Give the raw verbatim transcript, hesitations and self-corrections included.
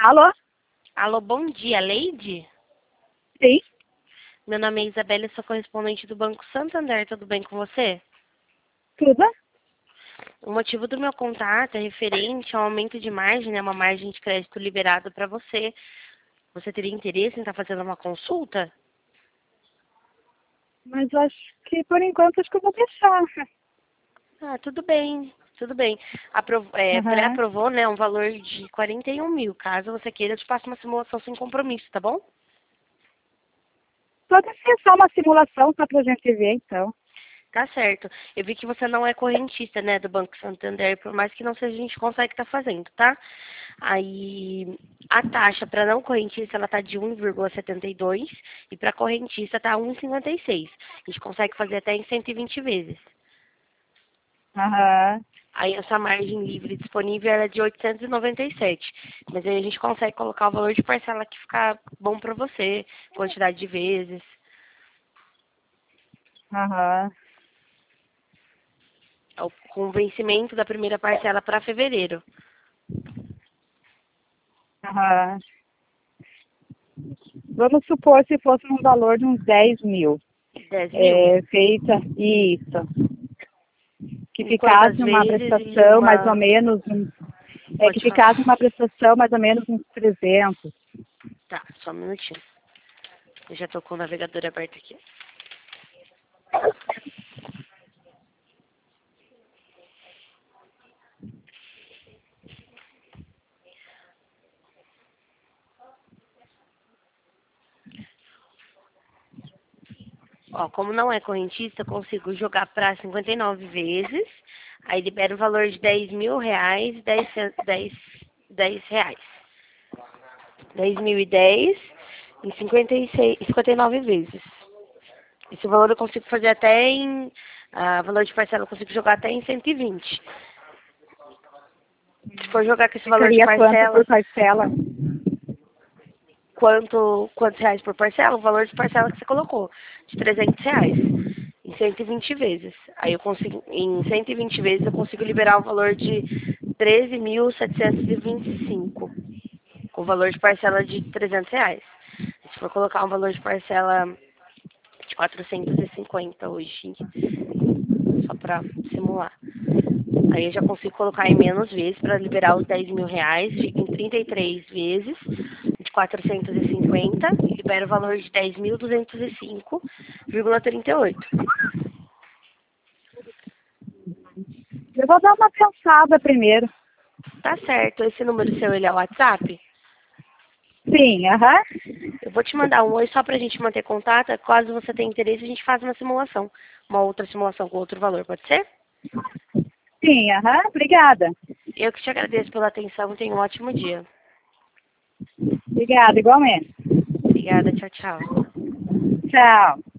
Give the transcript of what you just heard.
Alô? Alô, bom dia, Leide? Sim? Meu nome é Isabela, eu sou correspondente do Banco Santander, tudo bem com você? Tudo? O motivo do meu contato é referente ao aumento de margem, né, uma margem de crédito liberada para você. Você teria interesse em estar fazendo uma consulta? Mas acho que por enquanto acho que eu vou deixar. Ah, tudo bem, tudo bem. Apro é, Aham. pré-aprovou, né, um valor de quarenta e um mil. Caso você queira, eu te passo uma simulação sem compromisso, tá bom? Pode ser só uma simulação só pra gente ver, então. Tá certo. Eu vi que você não é correntista, né, do Banco Santander, por mais que não seja, a gente consegue estar fazendo, tá? Aí, a taxa para não correntista, ela tá de um vírgula setenta e dois e para correntista tá um vírgula cinquenta e seis. A gente consegue fazer até em cento e vinte vezes. Aham. Aí, essa margem livre disponível era de oitocentos e noventa e sete. Mas aí a gente consegue colocar o valor de parcela que ficar bom para você, quantidade de vezes. Aham. Com o vencimento da primeira parcela para fevereiro. Aham. Vamos supor se fosse um valor de uns dez mil. dez mil. É, feita isso. Que Em quantas ficasse uma vezes e prestação mais ou uma... menos, uns- é que Pode falar. ficasse uma prestação mais ou menos uns trezentos. Tá, só um minutinho. Eu já tô com o navegador aberto aqui. Ó, como não é correntista, eu consigo jogar para cinquenta e nove vezes. Aí libera o valor de dez mil reais, dez, dez, dez reais. dez mil e dez em cinquenta e seis, cinquenta e nove vezes. Esse valor eu consigo fazer até em... Ah, valor de parcela eu consigo jogar até em cento e vinte. Se for jogar com esse valor de Ficaria quanto parcela, por parcela? quanto, quantos reais por parcela? O valor de parcela que você colocou, de trezentos reais, em cento e vinte vezes. Aí eu consigo, em cento e vinte vezes eu consigo liberar o valor de treze mil setecentos e vinte e cinco, com o valor de parcela de trezentos reais. Se for colocar um valor de parcela de quatrocentos e cinquenta hoje, só para simular. Aí eu já consigo colocar em menos vezes para liberar os dez mil reais, fica em trinta e três vezes, de quatrocentos e cinquenta, e libera o valor de dez mil duzentos e cinco vírgula trinta e oito. Eu vou dar uma pensada primeiro. Tá certo, esse número seu, ele é o WhatsApp? Sim, aham. Eu vou te mandar um oi só pra gente manter contato, caso você tenha interesse a gente faz uma simulação, uma outra simulação com outro valor, pode ser? Sim, aham. Obrigada. Eu que te agradeço pela atenção, tenha um ótimo dia. Obrigada, igualmente. Obrigada, tchau, tchau. Tchau.